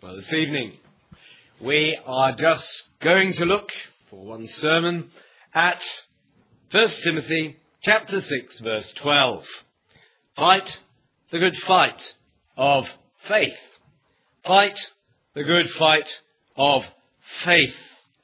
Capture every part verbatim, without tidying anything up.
Well, this evening we are just going to look for one sermon at First Timothy chapter six verse twelve. Fight the good fight of faith. Fight the good fight of faith.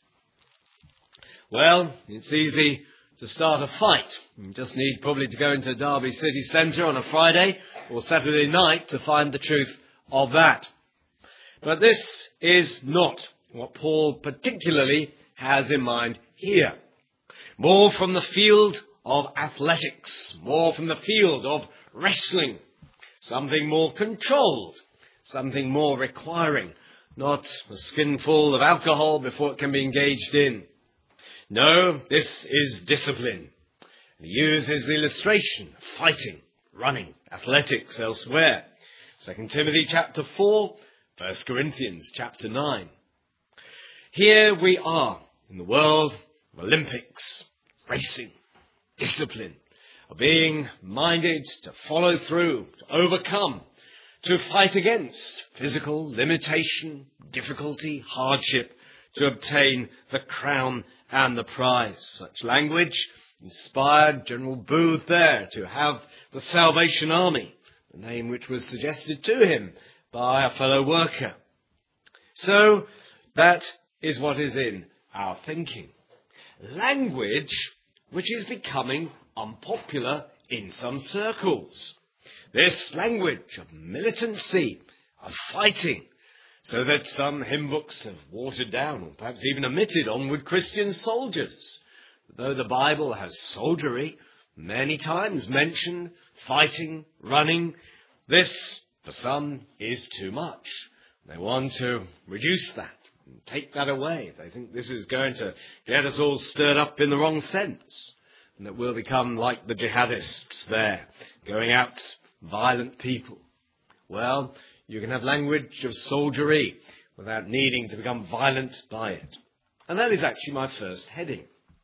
Well, it's easy to start a fight. You just need probably to go into Derby city centre on a Friday or Saturday night to find the truth of that. But this is not what Paul particularly has in mind here. More from the field of athletics, more from the field of wrestling, something more controlled, something more requiring, not a skinful of alcohol before it can be engaged in. No, this is discipline. He uses the illustration of fighting, running, athletics elsewhere. Second Timothy chapter four, First Corinthians chapter nine. Here we are in the world of Olympics, racing, discipline, of being minded to follow through, to overcome, to fight against physical limitation, difficulty, hardship, to obtain the crown and the prize. Such language inspired General Booth there to have the Salvation Army, the name which was suggested to him by a fellow worker. So that is what is in our thinking. Language which is becoming unpopular in some circles. This language of militancy, of fighting, so that some hymn books have watered down or perhaps even omitted onward Christian soldiers. Though the Bible has soldiery many times mentioned, fighting, running, this for some is too much. They want to reduce that and take that away. They think this is going to get us all stirred up in the wrong sense, and that we'll become like the jihadists there, going out violent people. Well, you can have language of soldiery without needing to become violent by it. And that is actually my first heading.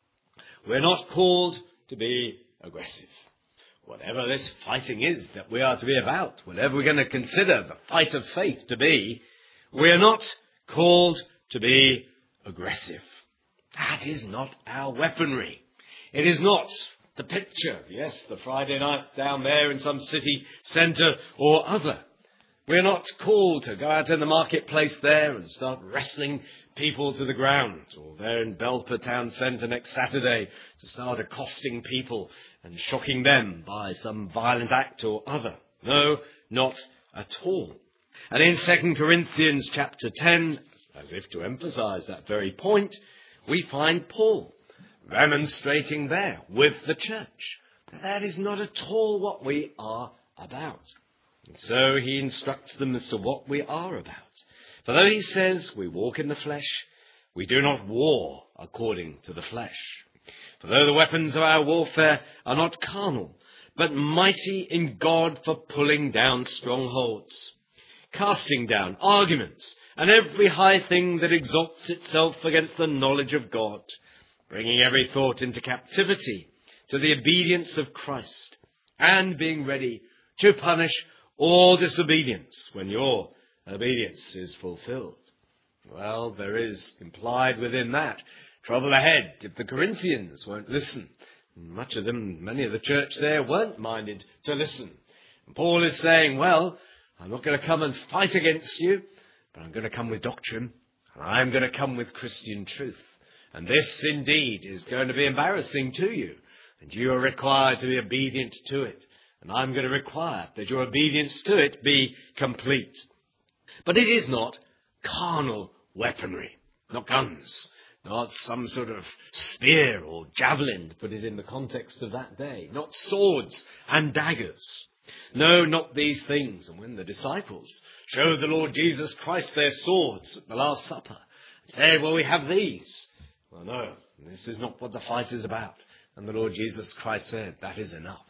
We're not called to be aggressive. Whatever this fighting is that we are to be about, whatever we're going to consider the fight of faith to be, we're not called to be aggressive. That is not our weaponry. It is not the picture, yes, the Friday night down there in some city centre or other. We're not called to go out in the marketplace there and start wrestling people to the ground, or there in Belper town centre next Saturday to start accosting people and shocking them by some violent act or other. No, not at all. And in Second Corinthians chapter ten, as if to emphasise that very point, we find Paul remonstrating there with the church. That is not at all what we are about. And so he instructs them as to what we are about. For though he says we walk in the flesh, we do not war according to the flesh. For though the weapons of our warfare are not carnal, but mighty in God for pulling down strongholds, casting down arguments and every high thing that exalts itself against the knowledge of God, bringing every thought into captivity to the obedience of Christ, and being ready to punish all disobedience when your obedience is fulfilled. Well, there is implied within that trouble ahead if the Corinthians won't listen. Much of them, many of the church there weren't minded to listen. And Paul is saying, well, I'm not going to come and fight against you, but I'm going to come with doctrine, and I'm going to come with Christian truth. And this indeed is going to be embarrassing to you, and you are required to be obedient to it. And I'm going to require that your obedience to it be complete. But it is not carnal weaponry, not guns, not some sort of spear or javelin, to put it in the context of that day, not swords and daggers. No, not these things. And when the disciples showed the Lord Jesus Christ their swords at the Last Supper, said, well, we have these. Well, no, this is not what the fight is about. And the Lord Jesus Christ said, that is enough.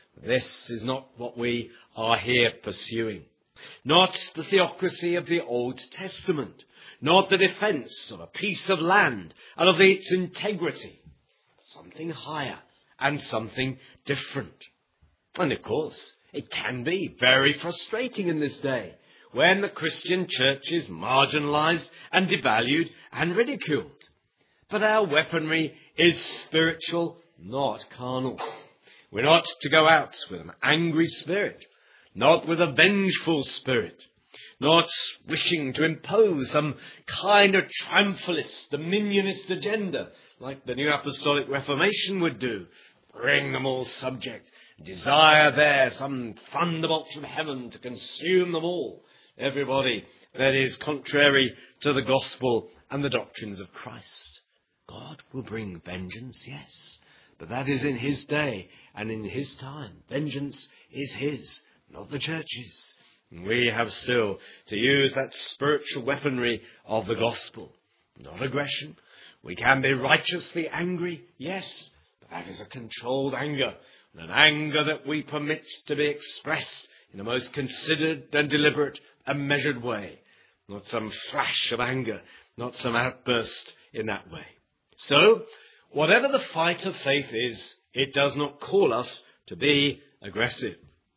This is not what we are here pursuing. Not the theocracy of the Old Testament. Not the defence of a piece of land and of its integrity. Something higher and something different. And of course, it can be very frustrating in this day when the Christian church is marginalized and devalued and ridiculed. But our weaponry is spiritual, not carnal. We're not to go out with an angry spirit, not with a vengeful spirit, not wishing to impose some kind of triumphalist, dominionist agenda like the New Apostolic Reformation would do. Bring them all subject, desire there some thunderbolt from heaven to consume them all. Everybody that is contrary to the gospel and the doctrines of Christ. God will bring vengeance, yes, but that is in his day and in his time. Vengeance is his, not the church's. We have still to use that spiritual weaponry of the gospel, not aggression. We can be righteously angry, yes, but that is a controlled anger, and an anger that we permit to be expressed in a most considered and deliberate and measured way. Not some flash of anger, not some outburst in that way. So, whatever the fight of faith is, it does not call us to be aggressive.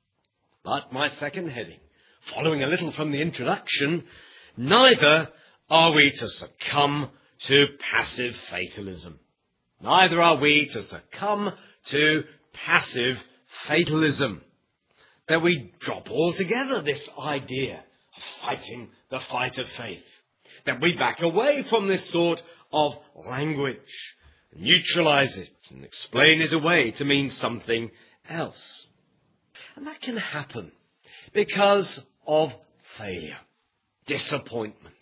But my second heading, following a little from the introduction, neither are we to succumb to passive fatalism. Neither are we to succumb to passive fatalism. That we drop altogether this idea of fighting the fight of faith. That we back away from this sort of language, neutralize it and explain it away to mean something else. And that can happen because of failure, disappointment.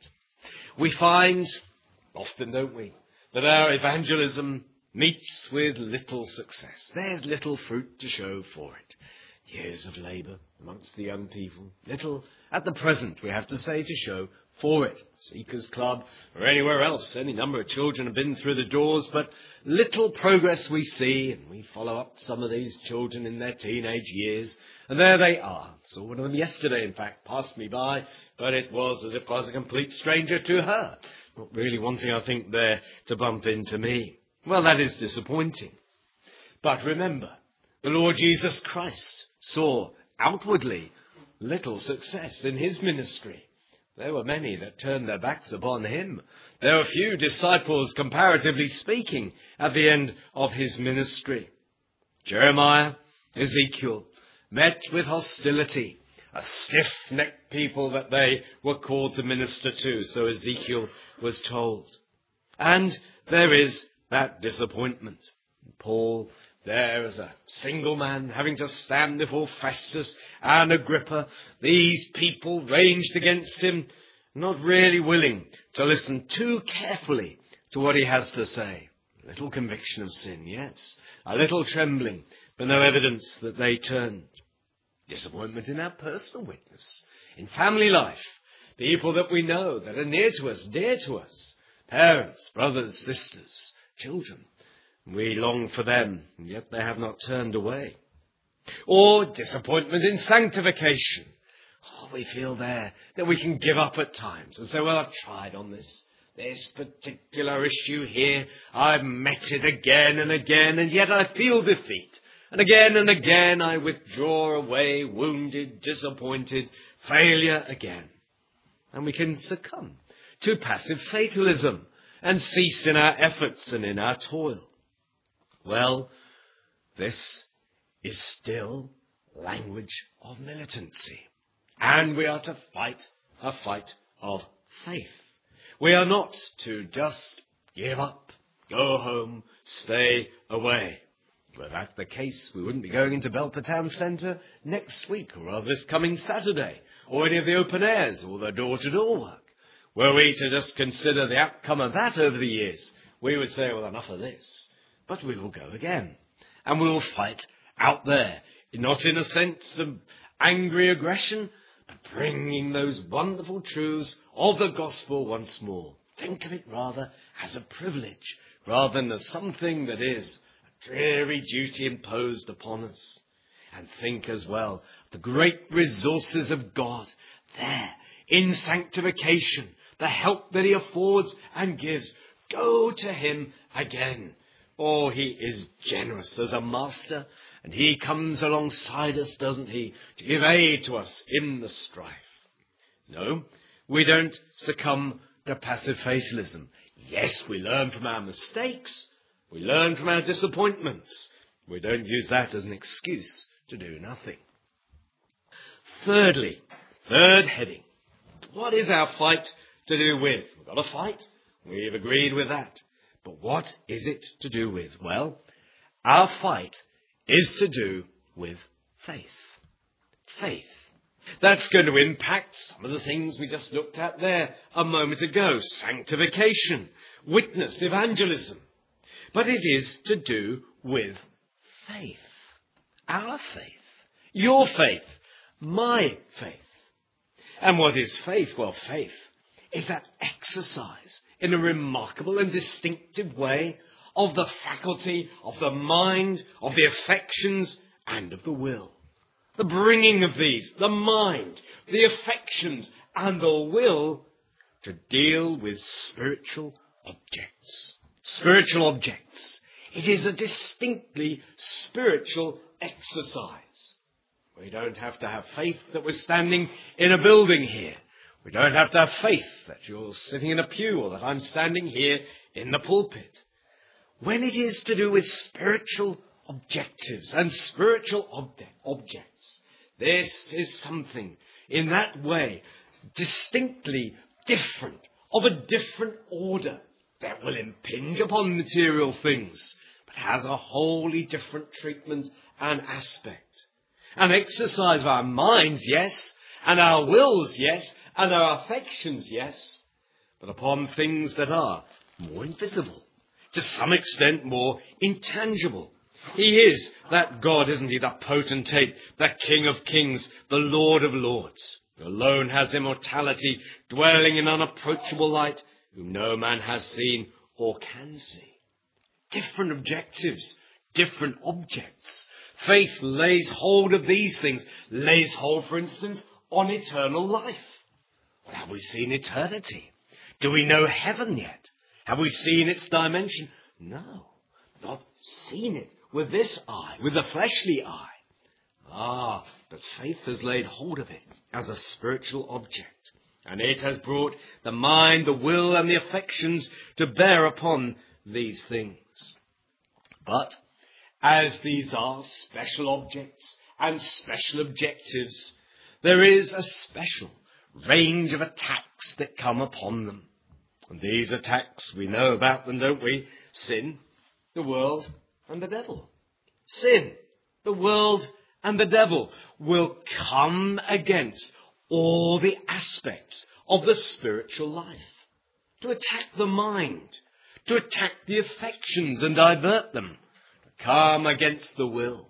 We find, often don't we, that our evangelism meets with little success. There's little fruit to show for it. Years of labour amongst the young people. Little at the present, we have to say, to show for it. Seekers Club or anywhere else, any number of children have been through the doors, but little progress we see, and we follow up some of these children in their teenage years, and there they are. Saw one of them yesterday, in fact, passed me by, but it was as if I was a complete stranger to her. Not really wanting, I think, there to bump into me. Well, that is disappointing. But remember, the Lord Jesus Christ saw outwardly little success in his ministry. There were many that turned their backs upon him. There were few disciples, comparatively speaking, at the end of his ministry. Jeremiah, Ezekiel, met with hostility, a stiff-necked people that they were called to minister to, so Ezekiel was told. And there is that disappointment. Paul, there as a single man, having to stand before Festus and Agrippa, these people ranged against him, not really willing to listen too carefully to what he has to say. A little conviction of sin, yes. A little trembling, but no evidence that they turned. Disappointment in our personal witness, in family life, people that we know, that are near to us, dear to us, parents, brothers, sisters, children. We long for them, and yet they have not turned away. Or disappointment in sanctification. Oh, we feel there that we can give up at times and say, well, I've tried on this, this particular issue here. I've met it again and again, and yet I feel defeat. And again and again I withdraw away, wounded, disappointed, failure again. And we can succumb to passive fatalism and cease in our efforts and in our toil. Well, this is still language of militancy. And we are to fight a fight of faith. We are not to just give up, go home, stay away. Were that the case, we wouldn't be going into Belper Town Centre next week, or rather this coming Saturday, or any of the open airs, or the door-to-door work. Were we to just consider the outcome of that over the years, we would say, well, enough of this. But we will go again, and we will fight out there, not in a sense of angry aggression, but bringing those wonderful truths of the gospel once more. Think of it rather as a privilege, rather than as something that is a dreary duty imposed upon us. And think as well of the great resources of God there in sanctification, the help that he affords and gives. Go to him again. Oh, he is generous as a master, and he comes alongside us, doesn't he, to give aid to us in the strife. No, we don't succumb to passive fatalism. Yes, we learn from our mistakes. We learn from our disappointments. We don't use that as an excuse to do nothing. Thirdly, third heading, what is our fight to do with? We've got a fight. We've agreed with that. But what is it to do with? Well, our fight is to do with faith. Faith. That's going to impact some of the things we just looked at there a moment ago. Sanctification, witness, evangelism. But it is to do with faith. Our faith. Your faith. My faith. And what is faith? Well, faith is that exercise in a remarkable and distinctive way of the faculty, of the mind, of the affections, and of the will. The bringing of these, the mind, the affections, and the will to deal with spiritual objects. Spiritual objects. It is a distinctly spiritual exercise. We don't have to have faith that we're standing in a building here. We don't have to have faith that you're sitting in a pew or that I'm standing here in the pulpit. When it is to do with spiritual objectives and spiritual ob- objects, this is something in that way distinctly different, of a different order, that will impinge upon material things, but has a wholly different treatment and aspect. An exercise of our minds, yes, and our wills, yes, and our affections, yes, but upon things that are more invisible, to some extent more intangible. He is that God, isn't he, the potentate, the King of kings, the Lord of lords, who alone has immortality, dwelling in unapproachable light, whom no man has seen or can see. Different objectives, different objects. Faith lays hold of these things, lays hold, for instance, on eternal life. Well, have we seen eternity? Do we know heaven yet? Have we seen its dimension? No, not seen it with this eye, with the fleshly eye. Ah, but faith has laid hold of it as a spiritual object, and it has brought the mind, the will, and the affections to bear upon these things. But as these are special objects and special objectives, there is a special range of attacks that come upon them. And these attacks, we know about them, don't we? Sin, the world, and the devil. Sin, the world, and the devil will come against all the aspects of the spiritual life, to attack the mind, to attack the affections and divert them, to come against the will,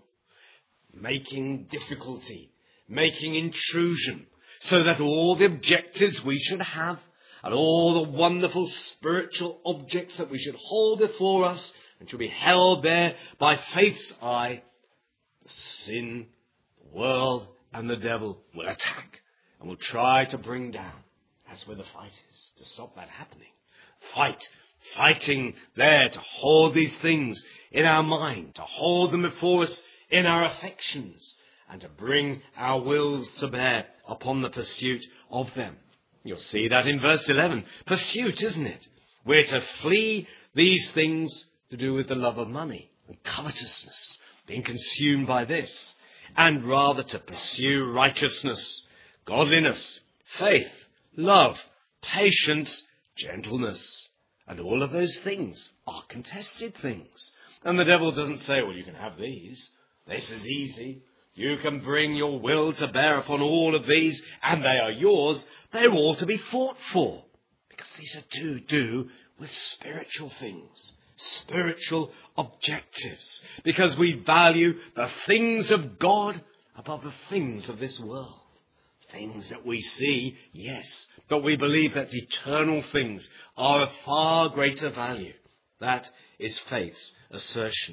making difficulty, making intrusion, so that all the objectives we should have and all the wonderful spiritual objects that we should hold before us and should be held there by faith's eye, the sin, the world, and the devil will attack and will try to bring down. That's where the fight is, to stop that happening. Fight, fighting there to hold these things in our mind, to hold them before us in our affections, and to bring our wills to bear upon the pursuit of them. You'll see that in verse eleven. Pursuit, isn't it? We're to flee these things to do with the love of money and covetousness, being consumed by this, and rather to pursue righteousness, godliness, faith, love, patience, gentleness. And all of those things are contested things. And the devil doesn't say, well, you can have these. This is easy. You can bring your will to bear upon all of these, and they are yours. They're all to be fought for, because these are to do with spiritual things, spiritual objectives, because we value the things of God above the things of this world. Things that we see, yes, but we believe that eternal things are of far greater value. That is faith's assertion.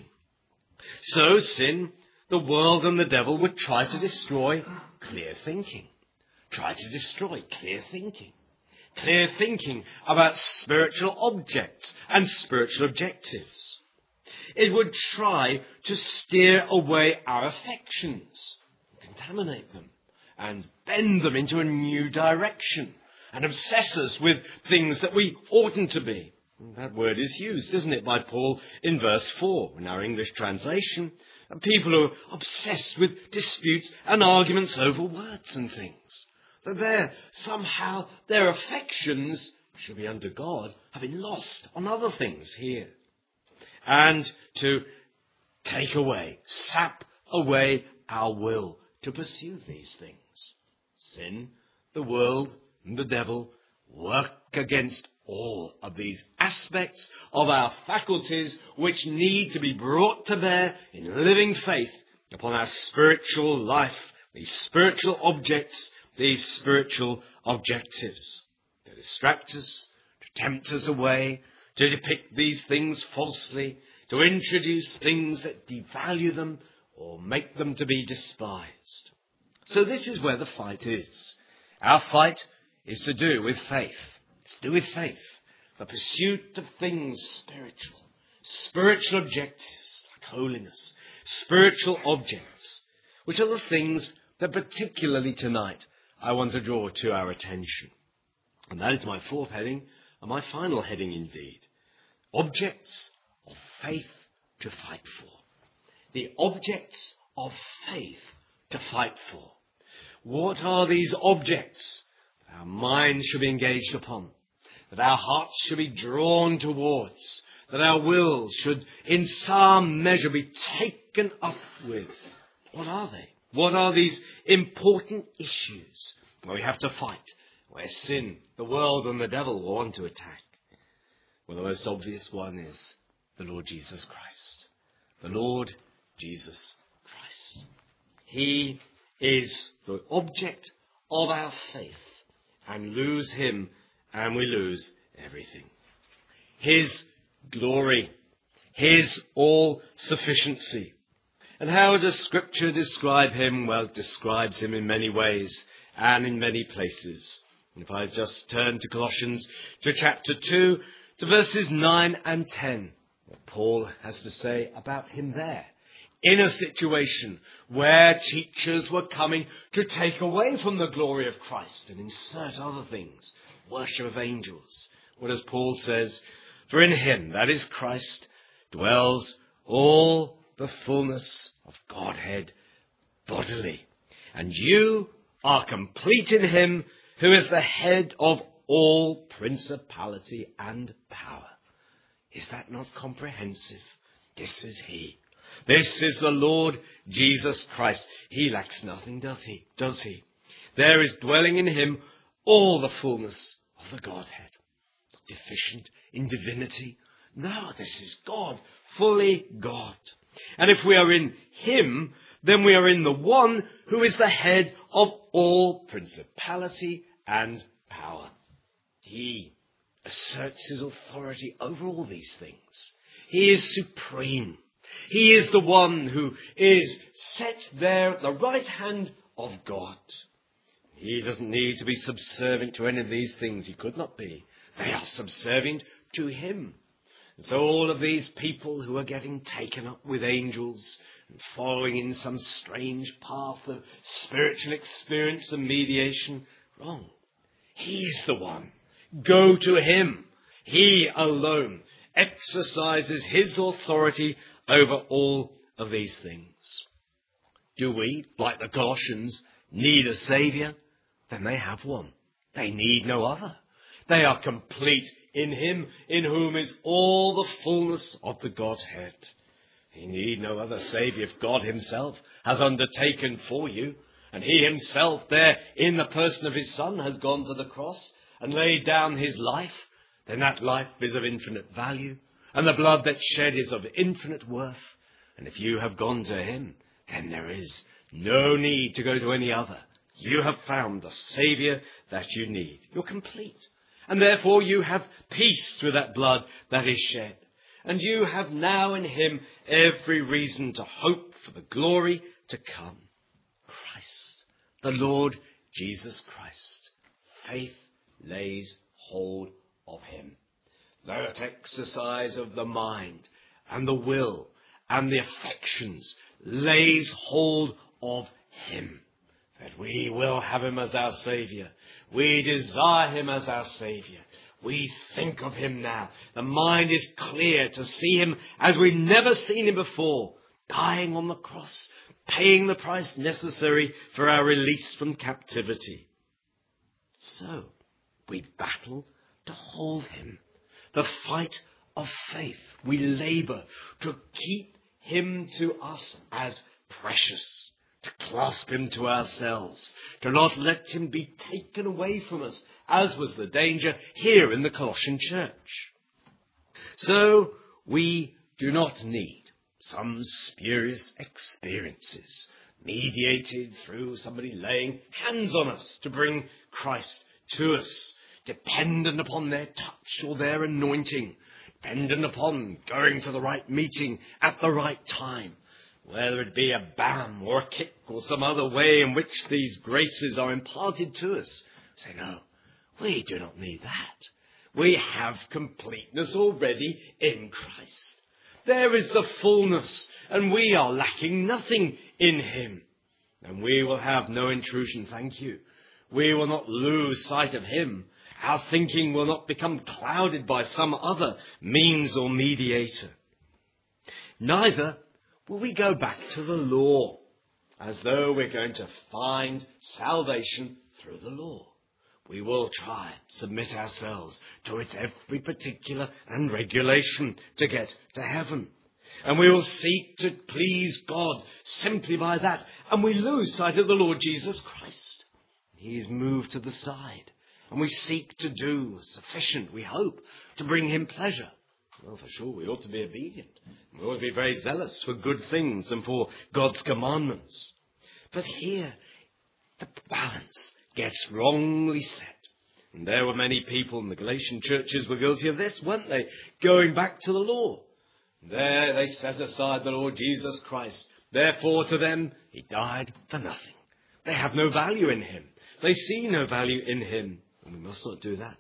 So sin, the world, and the devil would try to destroy clear thinking. Try to destroy clear thinking. Clear thinking about spiritual objects and spiritual objectives. It would try to steer away our affections, contaminate them, and bend them into a new direction and obsess us with things that we oughtn't to be. That word is used, isn't it, by Paul in verse four in our English translation. People who are obsessed with disputes and arguments over words and things. That they're somehow their affections, which should be unto God, have been lost on other things here. And to take away, sap away our will to pursue these things. Sin, the world, and the devil work against all of these aspects of our faculties which need to be brought to bear in living faith upon our spiritual life, these spiritual objects, these spiritual objectives. To distract us, to tempt us away, to depict these things falsely, to introduce things that devalue them or make them to be despised. So this is where the fight is. Our fight is to do with faith. It's to do with faith. The pursuit of things spiritual. Spiritual objectives like holiness. Spiritual objects, which are the things that particularly tonight I want to draw to our attention. And that is my fourth heading, and my final heading indeed. Objects of faith to fight for. The objects of faith to fight for. What are these objects our minds should be engaged upon, that our hearts should be drawn towards, that our wills should in some measure be taken up with? What are they? What are these important issues where we have to fight, where sin, the world and the devil want to attack? Well, the most obvious one is the Lord Jesus Christ. The Lord Jesus Christ. He is the object of our faith. And lose him, and we lose everything. His glory, his all-sufficiency. And how does Scripture describe him? Well, it describes him in many ways and in many places. And if I just turn to Colossians, to chapter two, to verses nine and ten, what Paul has to say about him there. In a situation where teachers were coming to take away from the glory of Christ and insert other things, worship of angels. What as Paul says, for in him, that is Christ, dwells all the fullness of Godhead bodily. And you are complete in him who is the head of all principality and power. Is that not comprehensive? This is he. This is the Lord Jesus Christ. He lacks nothing, does he? Does he? There is dwelling in him all the fullness of the Godhead. Not deficient in divinity. No, this is God, fully God. And if we are in him, then we are in the one who is the head of all principality and power. He asserts his authority over all these things. He is supreme. He is the one who is set there at the right hand of God. He doesn't need to be subservient to any of these things. He could not be. They are subservient to him. And so all of these people who are getting taken up with angels and following in some strange path of spiritual experience and mediation, wrong. He is the one. Go to him. He alone exercises his authority over all of these things. Do we, like the Colossians, need a Saviour? Then they have one. They need no other. They are complete in him, in whom is all the fullness of the Godhead. You need no other Saviour if God himself has undertaken for you, and he himself there in the person of his Son has gone to the cross and laid down his life. Then that life is of infinite value, and the blood that's shed is of infinite worth. And if you have gone to him, then there is no need to go to any other. You have found the Saviour that you need. You're complete. And therefore you have peace through that blood that is shed. And you have now in him every reason to hope for the glory to come. Christ, the Lord Jesus Christ. Faith lays hold of him. That exercise of the mind and the will and the affections lays hold of him. that we will have him as our Saviour. We desire him as our Saviour. We think of him now. The mind is clear to see him as we've never seen him before, dying on the cross, paying the price necessary for our release from captivity. So we battle to hold him. The fight of faith. We labour to keep him to us as precious, to clasp him to ourselves, to not let him be taken away from us, as was the danger here in the Colossian church. So we do not need some spurious experiences mediated through somebody laying hands on us to bring Christ to us, dependent upon their touch or their anointing, dependent upon going to the right meeting at the right time, whether it be a bam or a kick or some other way in which these graces are imparted to us. Say, no, we do not need that. We have completeness already in Christ. There is the fullness, and we are lacking nothing in him. And we will have no intrusion, thank you. We will not lose sight of him. Our thinking will not become clouded by some other means or mediator. Neither will we go back to the law, as though we're going to find salvation through the law. We will try and submit ourselves to its every particular and regulation to get to heaven. And we will seek to please God simply by that. And we lose sight of the Lord Jesus Christ. He is moved to the side. And we seek to do sufficient, we hope, to bring him pleasure. Well, for sure, we ought to be obedient. We ought to be very zealous for good things and for God's commandments. But here, the balance gets wrongly set. And there were many people in the Galatian churches were guilty of this, weren't they? Going back to the law. There they set aside the Lord Jesus Christ. Therefore, to them, he died for nothing. They have no value in him. They see no value in him. And we must not do that.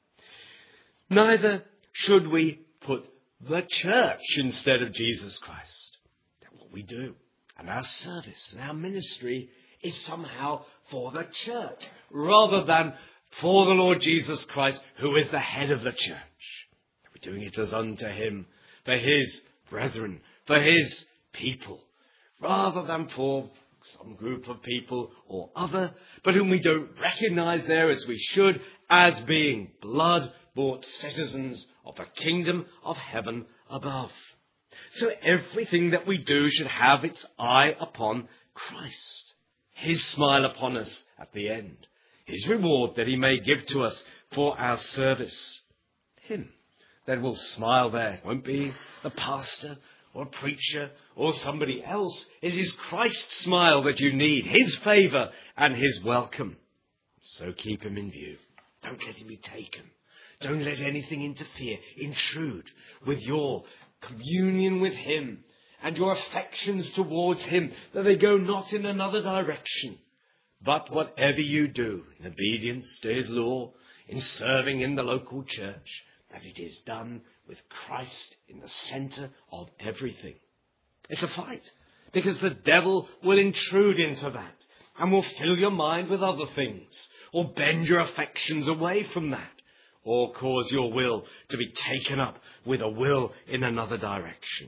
Neither should we put the church instead of Jesus Christ. That's what we do. And our service and our ministry is somehow for the church rather than for the Lord Jesus Christ, who is the head of the church. We're doing it as unto him, for his brethren, for his people, rather than for some group of people or other, but whom we don't recognize there as we should, as being blood-bought citizens of the kingdom of heaven above. So everything that we do should have its eye upon Christ, his smile upon us at the end, his reward that he may give to us for our service. Him that will smile there. It won't be the pastor or a preacher or somebody else. It is Christ's smile that you need, his favour and his welcome. So keep him in view. Don't let him be taken. Don't let anything interfere, intrude with your communion with him and your affections towards him, that they go not in another direction. But whatever you do in obedience to his law, in serving in the local church, that it is done with Christ in the centre of everything. It's a fight, because the devil will intrude into that and will fill your mind with other things, or bend your affections away from that, or cause your will to be taken up with a will in another direction.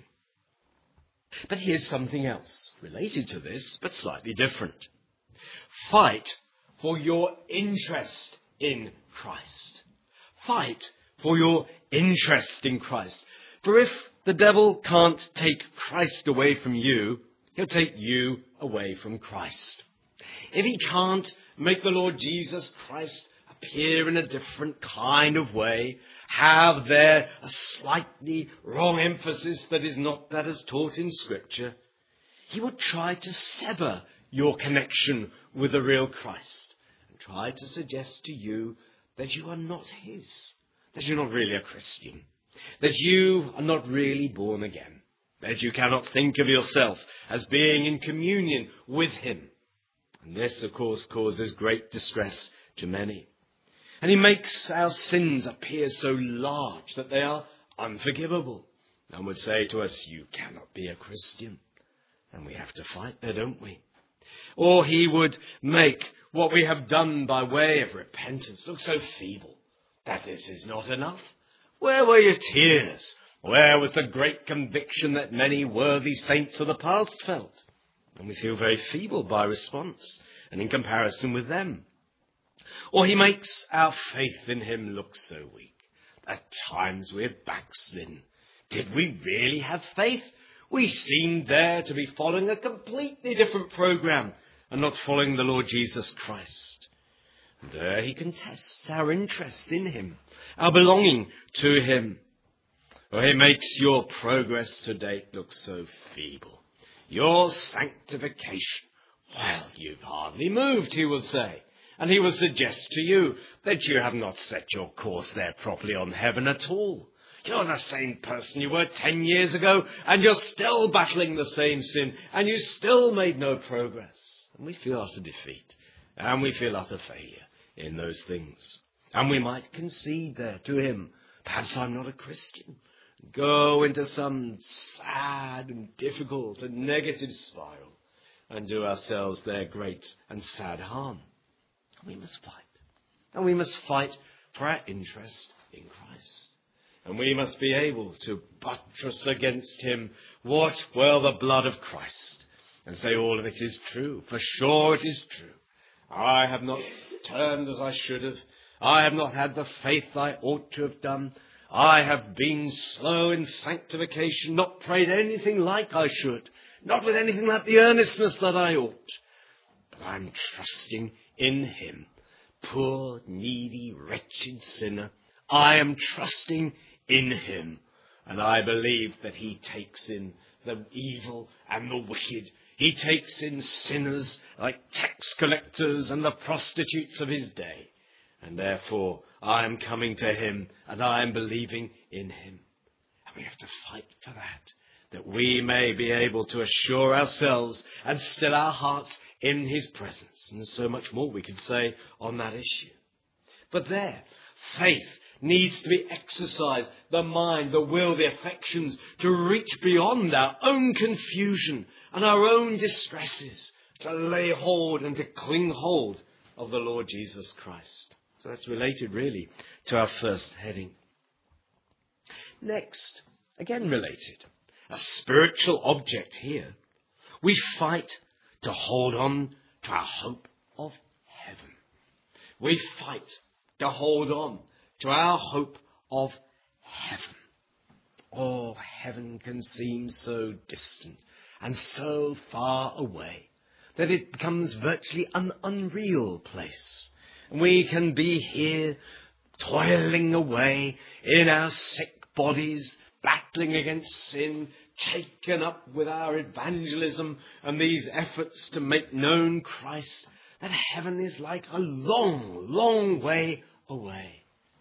But here's something else related to this, but slightly different. Fight for your interest in Christ. Fight for your interest in Christ. For if the devil can't take Christ away from you, he'll take you away from Christ. If he can't make the Lord Jesus Christ appear in a different kind of way, have there a slightly wrong emphasis that is not that is taught in Scripture, he would try to sever your connection with the real Christ and try to suggest to you that you are not his, that you're not really a Christian, that you are not really born again, that you cannot think of yourself as being in communion with him. And this, of course, causes great distress to many. And he makes our sins appear so large that they are unforgivable. One would say to us, you cannot be a Christian. And we have to fight there, don't we? Or he would make what we have done by way of repentance look so feeble that this is not enough. Where were your tears? Where was the great conviction that many worthy saints of the past felt? And we feel very feeble by response and in comparison with them. Or he makes our faith in him look so weak. At times we're backslidden. Did we really have faith? We seemed there to be following a completely different program and not following the Lord Jesus Christ. And there he contests our interest in him, our belonging to him. Or he makes your progress to date look so feeble. Your sanctification, well, you've hardly moved, he will say. And he will suggest to you that you have not set your course there properly on heaven at all. You're the same person you were ten years ago, and you're still battling the same sin, and you still made no progress. And we feel utter defeat, and we feel utter failure in those things. And we might concede there to him, perhaps I'm not a Christian. Go into some sad and difficult and negative spiral, and do ourselves there great and sad harm. We must fight. And we must fight for our interest in Christ. And we must be able to buttress against him what? Well, the blood of Christ. And say all of it is true. For sure it is true. I have not turned as I should have. I have not had the faith I ought to have done. I have been slow in sanctification, not prayed anything like I should. Not with anything like the earnestness that I ought. But I'm trusting in him, poor, needy, wretched sinner. I am trusting in him, and I believe that he takes in the evil and the wicked. He takes in sinners like tax collectors and the prostitutes of his day. And therefore I am coming to him, and I am believing in him. And we have to fight for that, that we may be able to assure ourselves and still our hearts in his presence. And there's so much more we could say on that issue. But there, faith needs to be exercised, the mind, the will, the affections, to reach beyond our own confusion and our own distresses, to lay hold and to cling hold of the Lord Jesus Christ. So that's related really to our first heading. Next, again related, a spiritual object here. We fight to hold on to our hope of heaven. We fight to hold on to our hope of heaven. Oh, heaven can seem so distant and so far away that it becomes virtually an unreal place. And we can be here toiling away in our sick bodies, battling against sin, taken up with our evangelism and these efforts to make known Christ, that heaven is like a long, long way away.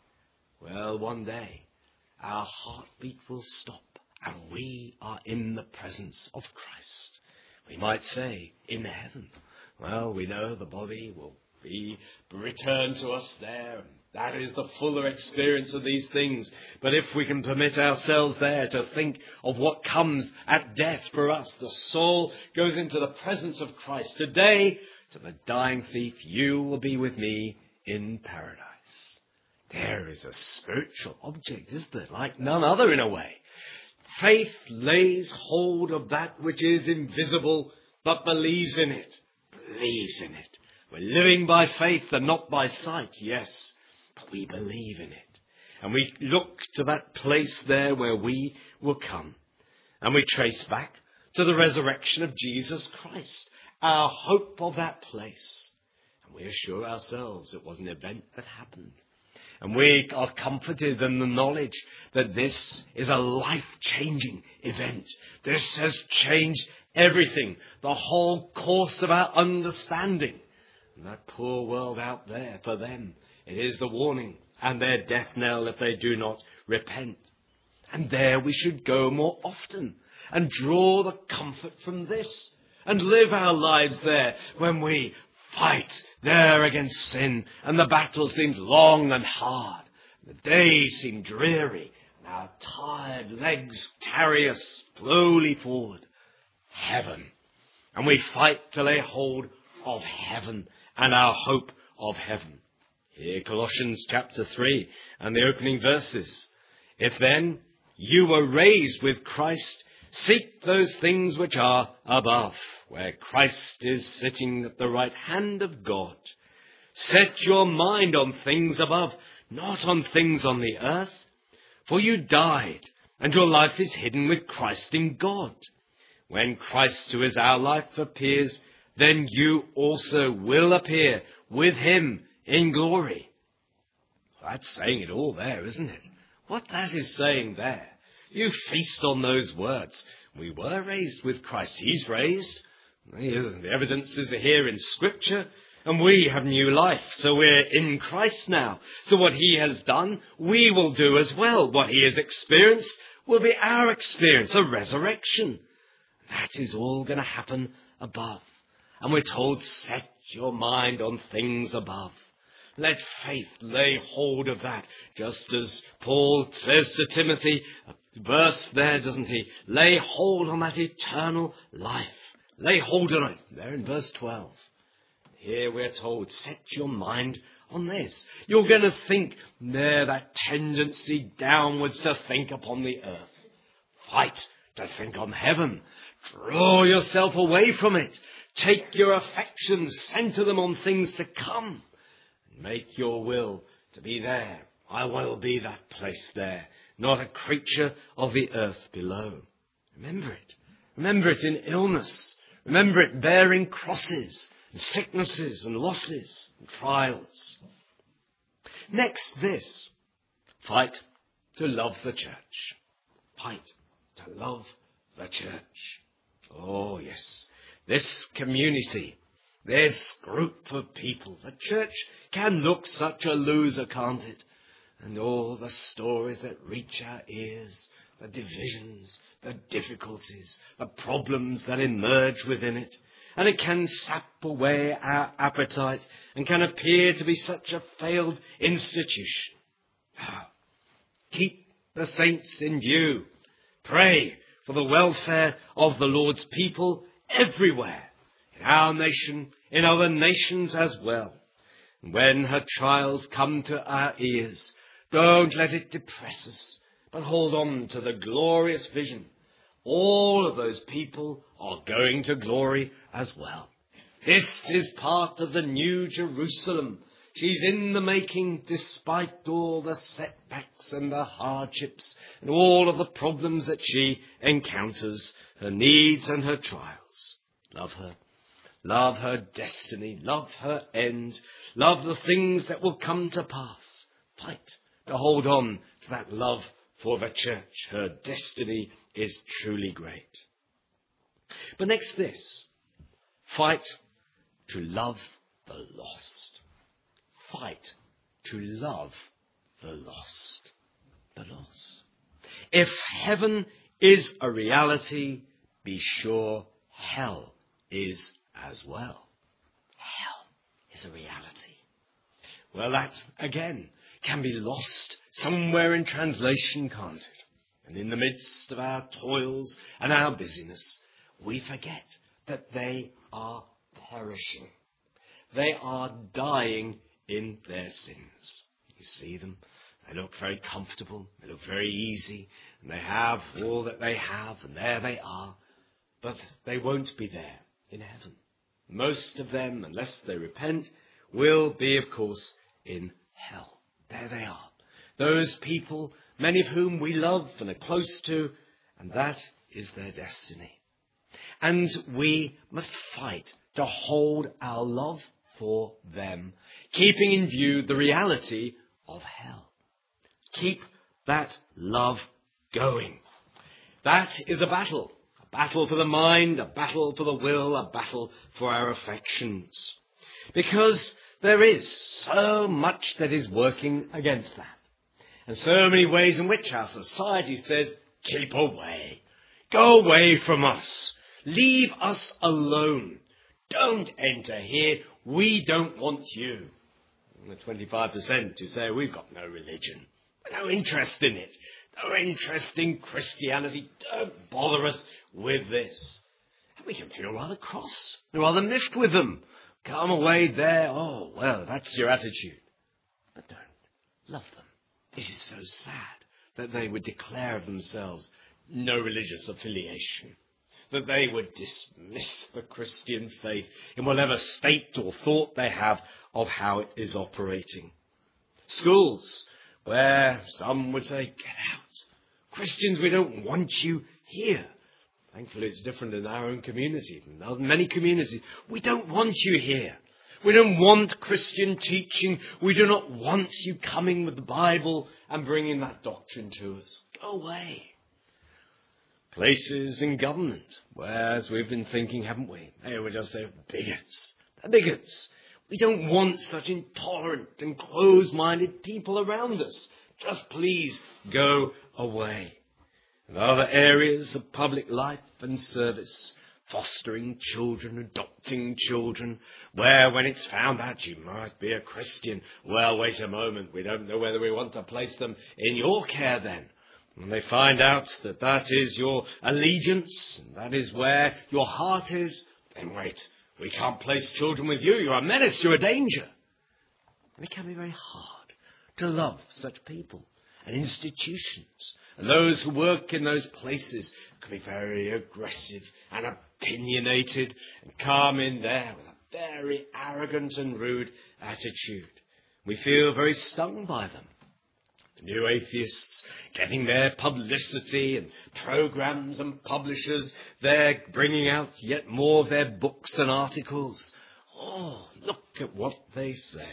Well, one day our heartbeat will stop and we are in the presence of Christ. We might say, in heaven. Well, we know the body will be returned to us there. That is the fuller experience of these things. But if we can permit ourselves there to think of what comes at death for us, the soul goes into the presence of Christ. Today, to the dying thief, you will be with me in paradise. There is a spiritual object, isn't there? Like none other in a way. Faith lays hold of that which is invisible, but believes in it. Believes in it. We're living by faith and not by sight, yes. But we believe in it. And we look to that place there where we will come. And we trace back to the resurrection of Jesus Christ, our hope of that place. And we assure ourselves it was an event that happened. And we are comforted in the knowledge that this is a life-changing event. This has changed everything, the whole course of our understanding. And that poor world out there, for them, it is the warning and their death knell if they do not repent. And there we should go more often and draw the comfort from this and live our lives there when we fight there against sin and the battle seems long and hard. The days seem dreary and our tired legs carry us slowly forward. Heaven. And we fight to lay hold of heaven and our hope of heaven. Here, Colossians chapter three and the opening verses. If then you were raised with Christ, seek those things which are above, where Christ is sitting at the right hand of God. Set your mind on things above, not on things on the earth. For you died, and your life is hidden with Christ in God. When Christ, who is our life, appears, then you also will appear with him in glory. That's saying it all there, isn't it? What that is saying there. You feast on those words. We were raised with Christ. He's raised. The evidence is here in Scripture. And we have new life. So we're in Christ now. So what he has done, we will do as well. What he has experienced will be our experience, a resurrection. That is all going to happen above. And we're told, set your mind on things above. Let faith lay hold of that. Just as Paul says to Timothy, a verse there, doesn't he? Lay hold on that eternal life. Lay hold on it. There in verse twelve. Here we're told, set your mind on this. You're going to think there, that tendency downwards to think upon the earth. Fight to think on heaven. Draw yourself away from it. Take your affections, center them on things to come. Make your will to be there. I will be that place there, not a creature of the earth below. Remember it. Remember it in illness. Remember it bearing crosses, and sicknesses and losses and trials. Next, this. Fight to love the church. Fight to love the church. Oh, yes. This community, this group of people, the church can look such a loser, can't it? And all the stories that reach our ears, the divisions, the difficulties, the problems that emerge within it. And it can sap away our appetite and can appear to be such a failed institution. Keep the saints in view. Pray for the welfare of the Lord's people everywhere, in our nation, in other nations as well. And when her trials come to our ears, don't let it depress us, but hold on to the glorious vision. All of those people are going to glory as well. This is part of the new Jerusalem. She's in the making despite all the setbacks and the hardships and all of the problems that she encounters, her needs and her trials. Love her. Love her destiny. Love her end. Love the things that will come to pass. Fight to hold on to that love for the church. Her destiny is truly great. But next this. Fight to love the lost. Fight to love the lost. The lost. If heaven is a reality, be sure hell is as well. Hell is a reality. Well, that, again, can be lost somewhere in translation, can't it? And in the midst of our toils and our busyness, we forget that they are perishing. They are dying in their sins. You see them. They look very comfortable. They look very easy. And they have all that they have. And there they are. But they won't be there in heaven. Most of them, unless they repent, will be, of course, in hell. There they are. Those people, many of whom we love and are close to, and that is their destiny. And we must fight to hold our love for them, keeping in view the reality of hell. Keep that love going. That is a battle. A battle for the mind, a battle for the will, a battle for our affections. Because there is so much that is working against that. And so many ways in which our society says, keep away. Go away from us. Leave us alone. Don't enter here. We don't want you. And the twenty-five percent who say, we've got no religion. No interest in it. No interest in Christianity. Don't bother us with this. we can feel rather cross, rather miffed with them. Come away there, oh, well, that's your attitude. But don't. Love them. It is so sad that they would declare of themselves no religious affiliation, that they would dismiss the Christian faith in whatever state or thought they have of how it is operating. Schools, where some would say, get out. Christians, we don't want you here. Thankfully, it's different in our own community, in many communities. We don't want you here. We don't want Christian teaching. We do not want you coming with the Bible and bringing that doctrine to us. Go away. Places in government, where, as we've been thinking, haven't we? They would just say, bigots. They're bigots. We don't want such intolerant and closed-minded people around us. Just please go away. In other areas of public life and service, fostering children, adopting children, where when it's found out you might be a Christian, well, wait a moment, we don't know whether we want to place them in your care then. When they find out that that is your allegiance, and that is where your heart is, then wait, we can't place children with you. You're a menace, you're a danger. And it can be very hard to love such people and institutions. And those who work in those places can be very aggressive and opinionated and come in there with a very arrogant and rude attitude. We feel very stung by them. The new atheists getting their publicity and programs and publishers, they're bringing out yet more of their books and articles. Oh, look at what they say.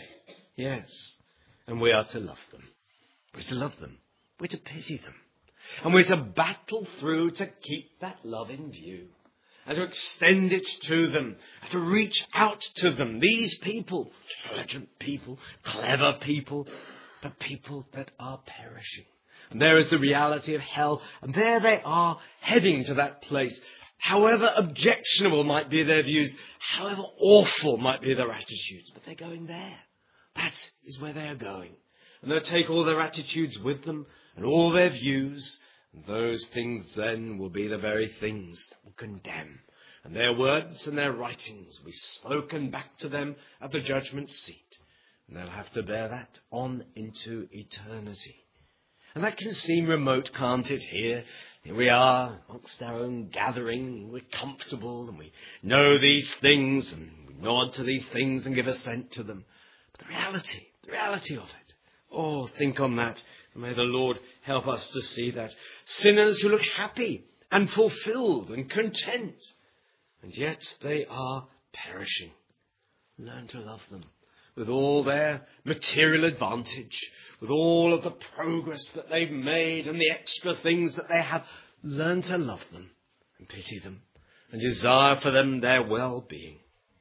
Yes, and we are to love them. We're to love them. We're to pity them. And we're to battle through to keep that love in view. And to extend it to them. And to reach out to them. These people, intelligent people, clever people, but people that are perishing. And there is the reality of hell. And there they are heading to that place. However objectionable might be their views, however awful might be their attitudes, but they're going there. That is where they are going. And they'll take all their attitudes with them and all their views. And those things then will be the very things that will condemn. And their words and their writings will be spoken back to them at the judgment seat. And they'll have to bear that on into eternity. And that can seem remote, can't it, here? Here we are amongst our own gathering. We're comfortable and we know these things and we nod to these things and give assent to them. But the reality, the reality of it. Oh, think on that. May the Lord help us to see that. Sinners who look happy and fulfilled and content. And yet they are perishing. Learn to love them. With all their material advantage, with all of the progress that they've made and the extra things that they have, learn to love them and pity them and desire for them their well-being.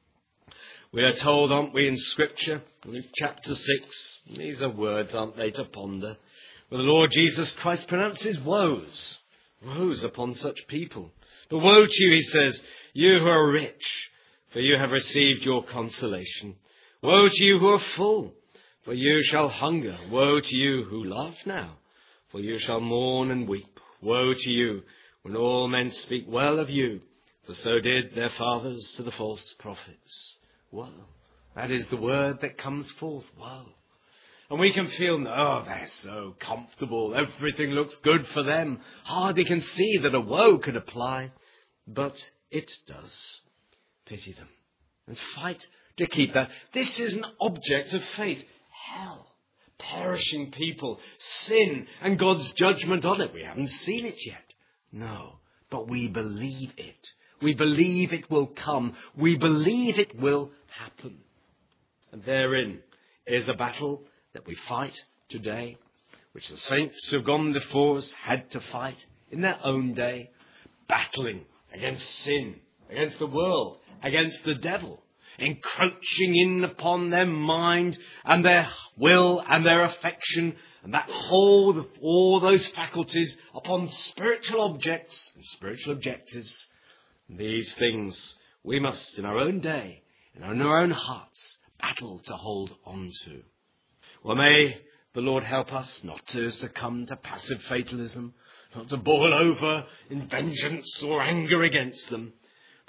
We are told, aren't we, in Scripture, Luke chapter six, these are words, aren't they, to ponder, where the Lord Jesus Christ pronounces woes, woes upon such people. But woe to you, he says, you who are rich, for you have received your consolation. Woe to you who are full, for you shall hunger. Woe to you who laugh now, for you shall mourn and weep. Woe to you when all men speak well of you, for so did their fathers to the false prophets. Woe. That is the word that comes forth. Woe. And we can feel, oh, they're so comfortable. Everything looks good for them. Hardly can see that a woe could apply. But it does. Pity them. And fight to keep that. This is an object of faith. Hell. Perishing people. Sin. And God's judgment on it. We haven't seen it yet. No. But we believe it. We believe it will come. We believe it will happen. And therein is a battle that we fight today, which the saints who have gone before us had to fight in their own day, battling against sin, against the world, against the devil, encroaching in upon their mind and their will and their affection, and that hold of all those faculties upon spiritual objects and spiritual objectives. These things we must, in our own day, in our own hearts, battle to hold on to. Well, may the Lord help us not to succumb to passive fatalism, not to boil over in vengeance or anger against them,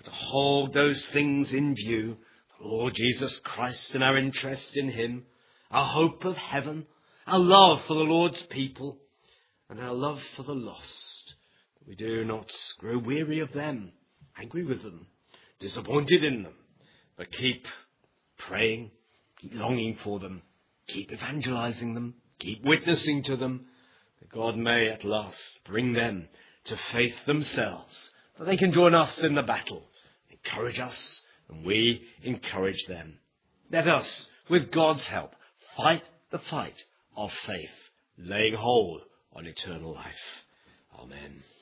but to hold those things in view, the Lord Jesus Christ and our interest in him, our hope of heaven, our love for the Lord's people, and our love for the lost, that we do not grow weary of them, angry with them, disappointed in them, but keep praying, keep longing for them, keep evangelizing them, keep witnessing to them, that God may at last bring them to faith themselves, that they can join us in the battle, encourage us, and we encourage them. Let us, with God's help, fight the fight of faith, laying hold on eternal life. Amen.